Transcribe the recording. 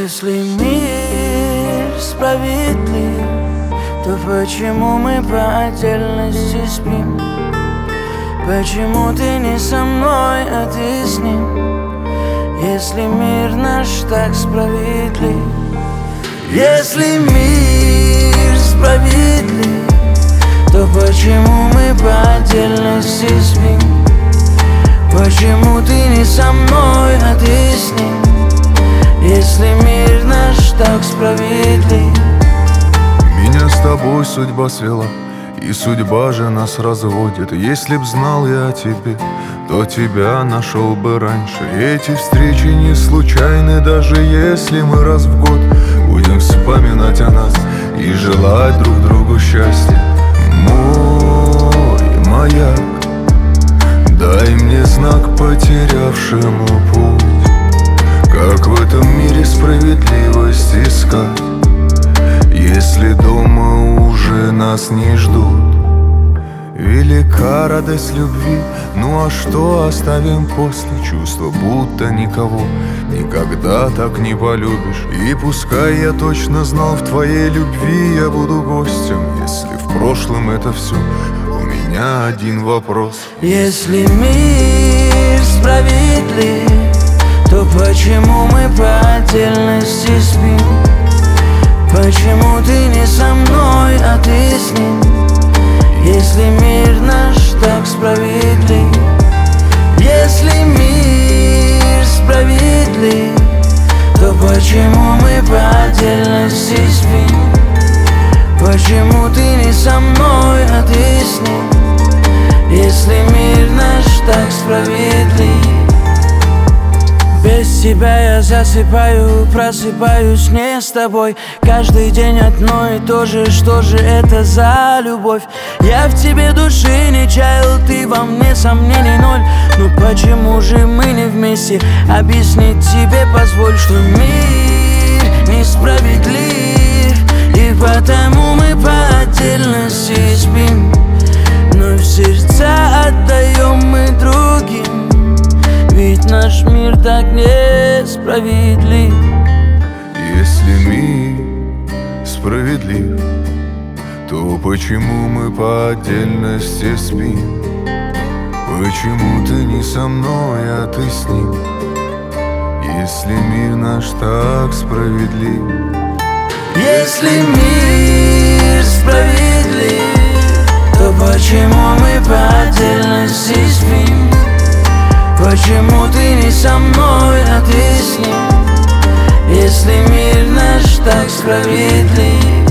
Если мир справедлив, то почему мы по отдельности спим? Почему ты не со мной, а ты с ним? Если мир наш так справедлив, если мир справедлив, то почему мы по отдельности спим? Почему ты не со мной, а ты с ним? Если мир наш так справедлив. Меня с тобой судьба свела, и судьба же нас разводит. Если б знал я о тебе, то тебя нашел бы раньше. Эти встречи не случайны, даже если мы раз в год будем вспоминать о нас и желать друг другу счастья. Мой маяк, дай мне знак потерявшему путь. Как в этом мире справедливость искать, если дома уже нас не ждут? Велика радость любви, ну а что оставим после? Чувства, будто никого никогда так не полюбишь. И пускай я точно знал, в твоей любви я буду гостем. Если в прошлом это все, у меня один вопрос. Если мир справедлив, то почему мы по отдельности спим? Почему ты не со мной, а ты с ним? Если мир наш так справедлив, если мир справедлив, то почему мы по отдельности спим? Почему ты не со мной, а ты с ним? Если мир наш так справедлив. Без тебя я засыпаю, просыпаюсь не с тобой. Каждый день одно и то же, что же это за любовь? Я в тебе души не чаял, ты во мне сомнений ноль. Ну почему же мы не вместе? Объяснить тебе позволь, что мир несправедлив, и потому мы по отдельности спим, но в сердца отдаем мы другим. Ведь наш мир так несправедлив. Если мир справедлив, то почему мы по отдельности спим? Почему ты не со мной, а ты с ним? Если мир наш так справедлив. Если мир справедлив, то почему мы по отдельности спим? Почему ты не со мной, а ты с ним? Если мир наш так справедлив.